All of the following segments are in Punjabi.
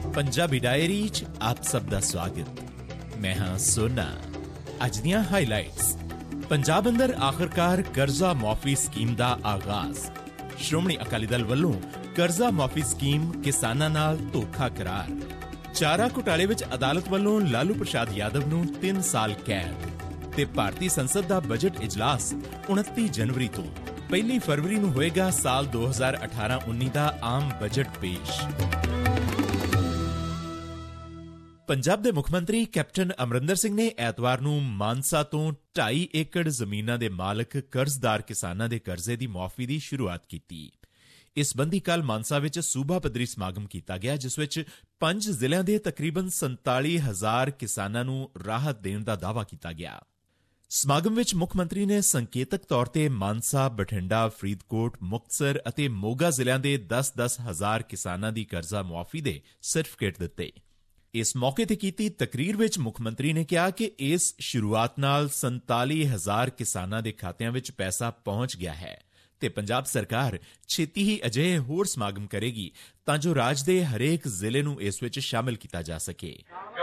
पंजाबी डायरी च आप सब दा स्वागत। मैं हां सोना। अज दियां हाईलाइट्स। पंजाब अंदर आखिरकार कर्जा माफी स्कीम दा आगाज। श्रोमणी अकाली दल वल्लों कर्जा माफी स्कीम किसानां नाल धोखा करार। चारा घोटाले विच अदालत वल्लों लालू प्रसाद यादव नूं 3 साल कैद। ते भारतीय संसद दा बजट इजलास 29 जनवरी तो 1 फरवरी नूं होएगा साल 2018-19 दा आम बजट पेश। पंजाब दे मुख्यमंत्री कैप्टन अमरिंदर सिंह ने ऐतवार नूं मानसा तो 2.5 एकड़ जमीनां दे मालक कर्जदार किसानां दे कर्जे दी मुआफी दी शुरुआत कीती। इस संबंधी कल मानसा विच सूबा पद्धरी समागम कीता गया, जिस विच 5 जिलिਆਂ ਦੇ तकरीबन 47,000 किसानां नूं राहत देण दा दावा कीता गया। ਸਮਾਗਮ ਵਿੱਚ ਮੁੱਖ ਮੰਤਰੀ ਨੇ ਸੰਕੇਤਕ ਤੌਰ ਤੇ ਮਾਨਸਾ, ਬਠਿੰਡਾ, ਫਰੀਦਕੋਟ, ਮੁਕਤਸਰ ਅਤੇ ਮੋਗਾ ਜ਼ਿਲ੍ਹਿਆਂ ਦੇ 10-10 ਹਜ਼ਾਰ ਕਿਸਾਨਾਂ ਦੀ ਕਰਜ਼ਾ ਮੁਆਫੀ ਦੇ ਸਰਟੀਫਿਕੇਟ ਦਿੱਤੇ। ਇਸ ਮੌਕੇ ਤੇ ਕੀਤੀ ਤਕਰੀਰ ਵਿੱਚ ਮੁੱਖ ਮੰਤਰੀ ਨੇ ਕਿਹਾ ਕਿ ਇਸ ਸ਼ੁਰੂਆਤ ਨਾਲ 47,000 ਕਿਸਾਨਾਂ ਦੇ ਖਾਤਿਆਂ ਵਿੱਚ ਪੈਸਾ ਪਹੁੰਚ ਗਿਆ ਹੈ ਤੇ ਪੰਜਾਬ ਸਰਕਾਰ ਛੇਤੀ ਹੀ ਅਜਿਹੇ ਹੋਰ ਸਮਾਗਮ ਕਰੇਗੀ ਤਾਂ ਜੋ ਰਾਜ ਦੇ ਹਰੇਕ ਜ਼ਿਲ੍ਹੇ ਨੂੰ ਇਸ ਵਿੱਚ ਸ਼ਾਮਿਲ ਕੀਤਾ ਜਾ ਸਕੇ।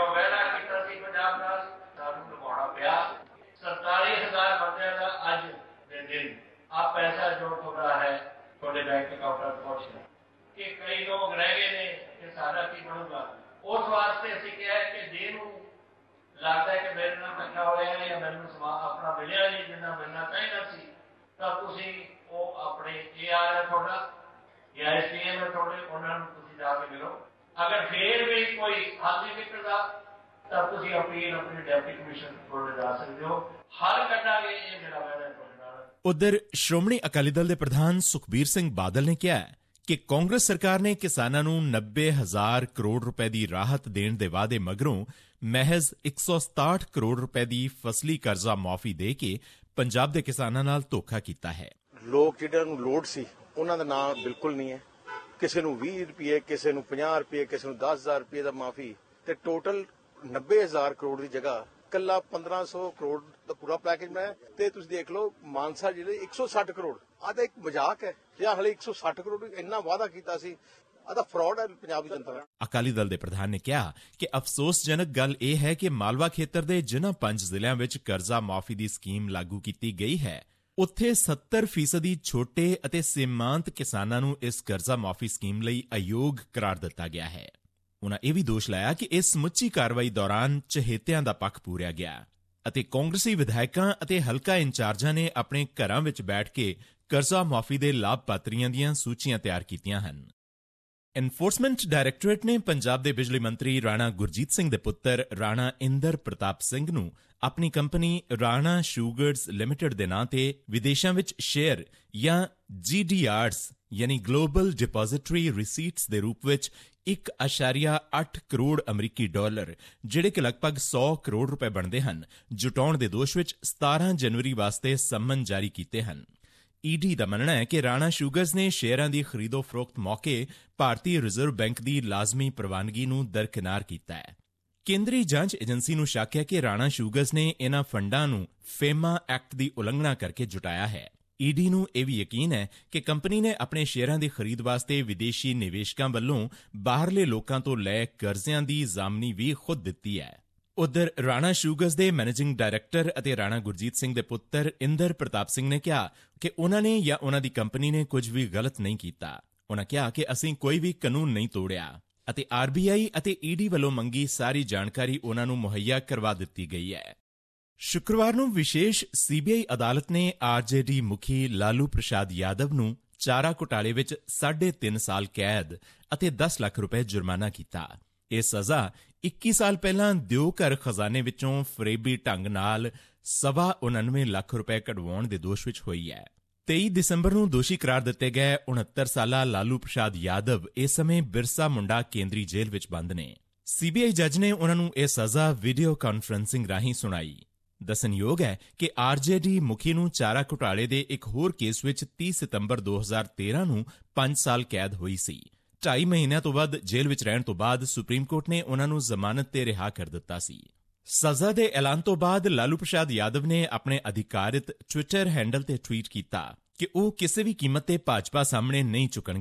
47,000 ਬੰਦਿਆਂ ਦਾ ਅੱਜ ਦੇ ਦਿਨ ਆ ਪੈਸਾ ਜੋ ਤੁਹਾਡਾ ਹੈ ਤੁਹਾਡੇ ਬੈਂਕ ਅਕਾਊਂਟ ਤੱਕ ਪਹੁੰਚਣਾ ਕਿ ਕਈ ਲੋਕ ਰਹਿ ਗਏ ਨੇ ਕਿ ਸਾਡਾ ਕੀ ਬਣੂਗਾ। ਉਸ ਵਾਸਤੇ ਅਸੀਂ ਕਿਹਾ ਕਿ ਜੇ ਨੂੰ ਲੱਗਦਾ ਹੈ ਕਿ ਮੇਰੇ ਨਾਲ ਧੱਕਾ ਹੋਇਆ ਜਾਂ ਮੈਨੂੰ ਆਪਣਾ ਮਿਲਿਆ ਨਹੀਂ ਜਿੰਨਾ ਮਿਲਣਾ ਚਾਹੀਦਾ ਸੀ ਤਾਂ ਤੁਸੀਂ ਉਹ ਆਪਣੇ AR ਹੈ ਤੁਹਾਡਾ ਜਾਂ SPM ਹੈ ਤੁਹਾਡੇ ਉਹਨਾਂ ਨੂੰ ਤੁਸੀਂ ਜਾ ਕੇ ਮਿਲੋ। ਅਗਰ ਫੇਰ ਵੀ ਕੋਈ ਹੱਲ ਨਹੀਂ ਨਿਕਲਦਾ ਤਾਂ ਤੁਸੀਂ ਅਪੀਲ ਆਪਣੇ ਡਿਪਟੀ ਕਮਿਸ਼ਨ ਕੋਲ ਜਾ ਸਕਦੇ ਹੋ। ਹਰ ਕੱਢਾਂਗੇ ਇਹ ਜਿਹੜਾ ਵਾਅਦਾ ਤੁਹਾਡੇ ਨਾਲ। ਉਧਰ ਸ਼੍ਰੋਮਣੀ ਅਕਾਲੀ ਦਲ ਦੇ ਪ੍ਰਧਾਨ ਸੁਖਬੀਰ ਸਿੰਘ ਬਾਦਲ ਨੇ ਕਿਹਾ ਕਿ ਕਾਂਗਰਸ ਸਰਕਾਰ ਨੇ ਕਿਸਾਨਾਂ ਨੂੰ 90,000 ਕਰੋੜ ਰੁਪਏ ਦੀ ਰਾਹਤ ਦੇਣ ਦੇ ਵਾਅਦੇ ਮਗਰੋਂ ਮਹਿਜ਼ 167 ਕਰੋੜ ਰੁਪਏ ਦੀ ਫਸਲੀ ਕਰਜ਼ਾ ਮੁਆਫੀ ਦੇ ਕੇ ਪੰਜਾਬ ਦੇ ਕਿਸਾਨਾਂ ਨਾਲ ਧੋਖਾ ਕੀਤਾ ਹੈ। ਲੋਕ ਜਿਹਨਾਂ ਨੂੰ ਲੋੜ ਸੀ ਉਹਨਾਂ ਦਾ ਨਾਮ ਬਿਲਕੁਲ ਨਹੀਂ ਹੈ। ਕਿਸੇ ਨੂੰ 20 ਰੁਪਏ, ਕਿਸੇ ਨੂੰ 50 ਰੁਪਏ, ਕਿਸੇ ਨੂੰ 10,000 ਰੁਪਏ ਦਾ ਮਾਫੀ ਤੇ ਟੋਟਲ 90,000 ਕਰੋੜ ਦੀ ਜਗ੍ਹਾ ਕੱਲਾ 1,500 ਕਰੋੜ ਦਾ ਪੂਰਾ ਪੈਕੇਜ ਬਣਾਇਆ। ਤੇ ਤੁਸੀਂ ਦੇਖ ਲਓ ਮਾਨਸਾ ਜ਼ਿਲ੍ਹੇ 160 ਕਰੋੜ ਆ ਤਾਂ ਇੱਕ ਮਜ਼ਾਕ ਹੈ ਜਾਂ ਹਲੇ 160 ਕਰੋੜ ਇੰਨਾ ਵਾਅਦਾ ਕੀਤਾ ਸੀ ਆ ਤਾਂ ਫਰਾਡ ਹੈ ਪੰਜਾਬ ਦੀ ਜਨਤਾ ਦਾ। ਅਕਾਲੀ ਦਲ ਦੇ ਪ੍ਰਧਾਨ ਨੇ ਕਿਹਾ ਕਿ ਅਫਸੋਸਜਨਕ ਗੱਲ ਇਹ ਹੈ ਕਿ ਮਾਲਵਾ ਖੇਤਰ ਦੇ ਜਿਨ੍ਹਾਂ 5 ਜ਼ਿਲ੍ਹਿਆਂ ਵਿੱਚ ਕਰਜ਼ਾ ਮਾਫੀ ਦੀ ਸਕੀਮ ਲਾਗੂ ਕੀਤੀ ਗਈ ਹੈ ਉੱਥੇ 70% ਛੋਟੇ ਅਤੇ ਸੀਮਾਂਤ ਕਿਸਾਨਾਂ ਨੂੰ ਇਸ ਕਰਜ਼ਾ ਮਾਫੀ ਸਕੀਮ ਲਈ ਅਯੋਗ ਕਰਾਰ ਦਿੱਤਾ ਗਿਆ ਹੈ। ਉਨ੍ਹਾਂ ਇਹ ਵੀ ਦੋਸ਼ ਲਾਇਆ ਕਿ ਇਸ ਸਮੁੱਚੀ ਕਾਰਵਾਈ ਦੌਰਾਨ ਚਹੇਤਿਆਂ ਦਾ ਪੱਖ ਪੂਰਿਆ ਗਿਆ ਅਤੇ ਕਾਂਗਰਸੀ ਵਿਧਾਇਕਾਂ ਅਤੇ ਹਲਕਾ ਇੰਚਾਰਜਾਂ ਨੇ ਆਪਣੇ ਘਰਾਂ ਵਿੱਚ ਬੈਠ ਕੇ ਕਰਜ਼ਾ ਮਾਫੀ ਦੇ ਲਾਭਪਾਤਰੀਆਂ ਦੀਆਂ ਸੂਚੀਆਂ ਤਿਆਰ ਕੀਤੀਆਂ ਹਨ। ਐਨਫੋਰਸਮੈਂਟ ਡਾਇਰੈਕਟੋਰੇਟ ਨੇ ਪੰਜਾਬ ਦੇ ਬਿਜਲੀ ਮੰਤਰੀ ਰਾਣਾ ਗੁਰਜੀਤ ਸਿੰਘ ਦੇ ਪੁੱਤਰ ਰਾਣਾ ਇੰਦਰ ਪ੍ਰਤਾਪ ਸਿੰਘ ਨੂੰ ਆਪਣੀ ਕੰਪਨੀ ਰਾਣਾ ਸ਼ੂਗਰਜ਼ ਲਿਮਟਿਡ ਦੇ ਨਾਂ ਤੇ ਵਿਦੇਸ਼ਾਂ ਵਿੱਚ ਸ਼ੇਅਰ ਜਾਂ GDRs ਯਾਨੀ ਗਲੋਬਲ ਡਿਪੋਜ਼ਿਟਰੀ ਰਿਸੀਟਸ ਦੇ ਰੂਪ ਵਿੱਚ 1.8 ਕਰੋੜ ਅਮਰੀਕੀ ਡਾਲਰ ਜਿਹੜੇ ਕਿ ਲਗਭਗ 100 ਕਰੋੜ ਰੁਪਏ ਬਣਦੇ ਹਨ ਜੁਟਾਉਣ ਦੇ ਦੋਸ਼ ਵਿੱਚ 17 ਜਨਵਰੀ ਵਾਸਤੇ ਸੰਮਨ ਜਾਰੀ ਕੀਤੇ ਹਨ। ਈਡੀ ਦਾ ਮੰਨਣਾ ਹੈ ਕਿ ਰਾਣਾ ਸ਼ੂਗਰਜ਼ ਨੇ ਸ਼ੇਅਰਾਂ ਦੀ ਖਰੀਦੋ ਫਰੋਖਤ ਮੌਕੇ ਭਾਰਤੀ ਰਿਜ਼ਰਵ ਬੈਂਕ ਦੀ ਲਾਜ਼ਮੀ ਪ੍ਰਵਾਨਗੀ ਨੂੰ ਦਰਕਿਨਾਰ ਕੀਤਾ ਹੈ। ਕੇਂਦਰੀ ਜਾਂਚ ਏਜੰਸੀ ਨੂੰ ਸ਼ੱਕ ਹੈ ਕਿ ਰਾਣਾ ਸ਼ੂਗਰਜ਼ ਨੇ ਇਨ੍ਹਾਂ ਫੰਡਾਂ ਨੂੰ ਫੇਮਾ ਐਕਟ ਦੀ ਉਲੰਘਣਾ ਕਰਕੇ ਜੁਟਾਇਆ ਹੈ। ਈਡੀ ਨੂੰ ਇਹ ਵੀ ਯਕੀਨ ਹੈ ਕਿ ਕੰਪਨੀ ਨੇ ਆਪਣੇ ਸ਼ੇਅਰਾਂ ਦੀ ਖਰੀਦ ਵਾਸਤੇ ਵਿਦੇਸ਼ੀ ਨਿਵੇਸ਼ਕਾਂ ਵੱਲੋਂ ਬਾਹਰਲੇ ਲੋਕਾਂ ਤੋਂ ਲਏ ਕਰਜ਼ਿਆਂ ਦੀ ਜ਼ਾਮਨੀ ਵੀ ਖੁਦ ਦਿੱਤੀ ਹੈ। ਉਧਰ ਰਾਣਾ ਸ਼ੂਗਰਜ਼ ਦੇ ਮੈਨੇਜਿੰਗ ਡਾਇਰੈਕਟਰ ਅਤੇ ਰਾਣਾ ਗੁਰਜੀਤ ਸਿੰਘ ਦੇ ਪੁੱਤਰ ਇੰਦਰ ਪ੍ਰਤਾਪ ਸਿੰਘ ਨੇ ਕਿਹਾ ਕਿ ਉਨ੍ਹਾਂ ਨੇ ਜਾਂ ਉਨ੍ਹਾਂ ਦੀ ਕੰਪਨੀ ਨੇ ਕੁਝ ਵੀ ਗਲਤ ਨਹੀਂ ਕੀਤਾ। ਉਨ੍ਹਾਂ ਕਿਹਾ ਕਿ ਅਸੀਂ ਕੋਈ ਵੀ ਕਾਨੂੰਨ ਨਹੀਂ ਤੋੜਿਆ ਅਤੇ RBI ਅਤੇ ਈਡੀ ਵੱਲੋਂ ਮੰਗੀ ਸਾਰੀ ਜਾਣਕਾਰੀ ਉਨ੍ਹਾਂ ਨੂੰ ਮੁਹੱਈਆ ਕਰਵਾ ਦਿੱਤੀ ਗਈ ਹੈ। ਸ਼ੁੱਕਰਵਾਰ ਨੂੰ ਵਿਸ਼ੇਸ਼ CBI ਅਦਾਲਤ ਨੇ RJD ਮੁਖੀ ਲਾਲੂ ਪ੍ਰਸਾਦ ਯਾਦਵ ਨੂੰ ਚਾਰਾ ਘੁਟਾਲੇ ਵਿੱਚ 3.5 ਸਾਲ ਕੈਦ ਅਤੇ 10 ਲੱਖ ਰੁਪਏ ਜੁਰਮਾਨਾ ਕੀਤਾ। ਇਹ ਸਜ਼ਾ 21 ਸਾਲ ਪਹਿਲਾਂ ਦਿਓ ਘਰ ਖਜ਼ਾਨੇ ਵਿੱਚੋਂ ਫਰੇਬੀ ਢੰਗ ਨਾਲ 99 ਲੱਖ ਰੁਪਏ ਕਢਵਾਉਣ ਦੇ ਦੋਸ਼ ਵਿੱਚ ਹੋਈ ਹੈ। 23 ਦਸੰਬਰ ਨੂੰ ਦੋਸ਼ੀ ਕਰਾਰ ਦਿੱਤੇ ਗਏ 69 ਸਾਲਾ ਲਾਲੂ ਪ੍ਰਸਾਦ ਯਾਦਵ ਇਸ ਸਮੇਂ ਬਿਰਸਾ ਮੁੰਡਾ ਕੇਂਦਰੀ ਜੇਲ੍ਹ ਵਿੱਚ ਬੰਦ ਨੇ। CBI ਜੱਜ ਨੇ ਉਨ੍ਹਾਂ ਨੂੰ ਇਹ ਸਜ਼ਾ ਵੀਡੀਓ ਕਾਨਫਰੰਸਿੰਗ ਰਾਹੀਂ ਸੁਣਾਈ। ਦੱਸਣਯੋਗ ਹੈ ਕਿ RJD ਮੁਖੀ ਨੂੰ ਚਾਰਾ ਘੁਟਾਲੇ ਦੇ ਇੱਕ ਹੋਰ ਕੇਸ ਵਿੱਚ 30 ਸਤੰਬਰ 2013 ਨੂੰ 5 ਸਾਲ ਕੈਦ ਹੋਈ ਸੀ। 2.5 ਮਹੀਨਿਆਂ ਤੋਂ ਵੱਧ ਜੇਲ੍ਹ ਵਿੱਚ ਰਹਿਣ ਤੋਂ ਬਾਅਦ ਸੁਪਰੀਮ ਕੋਰਟ ਨੇ ਉਨ੍ਹਾਂ ਨੂੰ ਜ਼ਮਾਨਤ ਤੇ ਰਿਹਾ ਕਰ ਦਿੱਤਾ ਸੀ। ਸਜ਼ਾ ਦੇ ਐਲਾਨ ਤੋਂ ਬਾਅਦ ਲਾਲੂ ਪ੍ਰਸਾਦ ਯਾਦਵ ਨੇ ਆਪਣੇ ਅਧਿਕਾਰਿਤ ਟਵਿੱਟਰ ਹੈਂਡਲ ਤੇ ਟਵੀਟ ਕੀਤਾ ਕਿ ਉਹ ਕਿਸੇ ਵੀ ਕੀਮਤ ਤੇ ਭਾਜਪਾ ਸਾਹਮਣੇ ਨਹੀਂ ਝੁਕਣਗੇ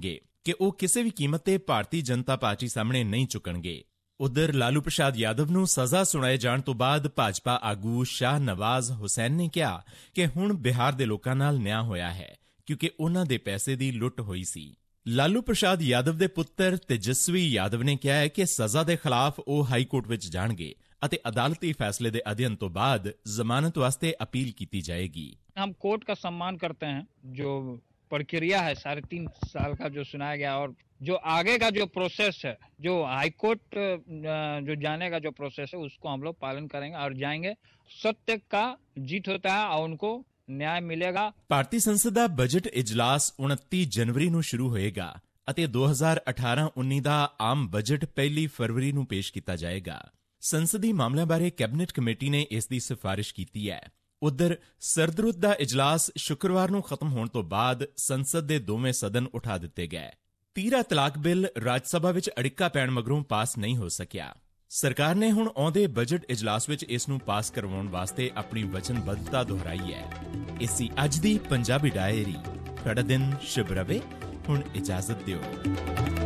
ਕਿ ਉਹ ਕਿਸੇ ਵੀ ਕੀਮਤ ਤੇ ਭਾਰਤੀ ਜਨਤਾ ਪਾਰਟੀ ਸਾਹਮਣੇ ਨਹੀਂ ਝੁਕਣਗੇ। ਉਧਰ ਲਾਲੂ ਪ੍ਰਸਾਦ ਯਾਦਵ ਨੂੰ ਸਜ਼ਾ ਸੁਣਾਏ ਜਾਣ ਤੋਂ ਬਾਅਦ ਭਾਜਪਾ ਆਗੂ ਸ਼ਾਹ ਨਵਾਜ਼ ਹੁਸੈਨ ਨੇ ਕਿਹਾ ਕਿ ਹੁਣ ਬਿਹਾਰ ਦੇ ਲੋਕਾਂ ਨਾਲ ਨਿਆਂ ਹੋਇਆ ਹੈ, ਕਿਉਂਕਿ ਉਹਨਾਂ ਦੇ ਪੈਸੇ ਦੀ ਲੁੱਟ ਹੋਈ ਸੀ। ਲਾਲੂ ਪ੍ਰਸਾਦ ਯਾਦਵ ਦੇ ਪੁੱਤਰ ਤੇਜਸਵੀ ਯਾਦਵ ਨੇ ਕਿਹਾ ਹੈ ਕਿ ਸਜ਼ਾ ਦੇ ਖਿਲਾਫ ਉਹ ਹਾਈ ਕੋਰਟ ਵਿੱਚ ਜਾਣਗੇ ਅਤੇ ਅਦਾਲਤੀ ਫੈਸਲੇ ਦੇ ਅਧਿਐਨ ਤੋਂ ਬਾਅਦ ਜ਼ਮਾਨਤ ਵਾਸਤੇ ਅਪੀਲ ਕੀਤੀ ਜਾਏਗੀ। हम कोर्ट का सम्मान करते हैं, जो प्रक्रिया है 3.5 साल का जो सुनाया गया, और जो आगे का जो प्रोसेस है, जो हाई कोर्ट जो जाने का जो प्रोसेस है, उसको हम लोग पालन करेंगे और जाएंगे। सत्य का जीत होता है और उनको न्याय मिलेगा। ਭਾਰਤੀ ਸੰਸਦ ਦਾ ਬਜਟ ਇਜਲਾਸ 29 ਜਨਵਰੀ ਨੂੰ ਸ਼ੁਰੂ ਹੋਏਗਾ ਅਤੇ 2018-19 ਦਾ ਆਮ ਬਜਟ 1 ਫਰਵਰੀ ਨੂੰ ਪੇਸ਼ ਕੀਤਾ ਜਾਏਗਾ। ਸੰਸਦੀ ਮਾਮਲਿਆਂ ਬਾਰੇ ਕੈਬਨਿਟ ਕਮੇਟੀ ਨੇ ਇਸ ਦੀ ਸਿਫਾਰਿਸ਼ ਕੀਤੀ ਹੈ। ਉਧਰ ਸਰਦਰੁੱਤ ਦਾ ਇਜਲਾਸ ਸ਼ੁੱਕਰਵਾਰ ਨੂੰ ਖਤਮ ਹੋਣ ਤੋਂ ਬਾਅਦ ਸੰਸਦ ਦੇ ਦੋਵੇਂ ਸਦਨ ਉਠਾ ਦਿੱਤੇ ਗਏ। ਤੀਹਰਾ ਤਲਾਕ ਬਿੱਲ ਰਾਜ ਸਭਾ ਵਿੱਚ ਅੜਿੱਕਾ ਪੈਣ ਮਗਰੋਂ ਪਾਸ ਨਹੀਂ ਹੋ ਸਕਿਆ। ਸਰਕਾਰ ਨੇ ਹੁਣ ਆਉਂਦੇ ਬਜਟ ਇਜਲਾਸ ਵਿੱਚ ਇਸ ਨੂੰ ਪਾਸ ਕਰਵਾਉਣ ਵਾਸਤੇ ਆਪਣੀ ਵਚਨਬੱਧਤਾ ਦੁਹਰਾਈ ਹੈ। ਇਸੀ ਅੱਜ ਦੀ ਪੰਜਾਬੀ ਡਾਇਰੀ। ਤੁਹਾਡਾ ਦਿਨ ਸ਼ੁਭ ਰਵੇ। ਹੁਣ ਇਜਾਜ਼ਤ ਦਿਓ।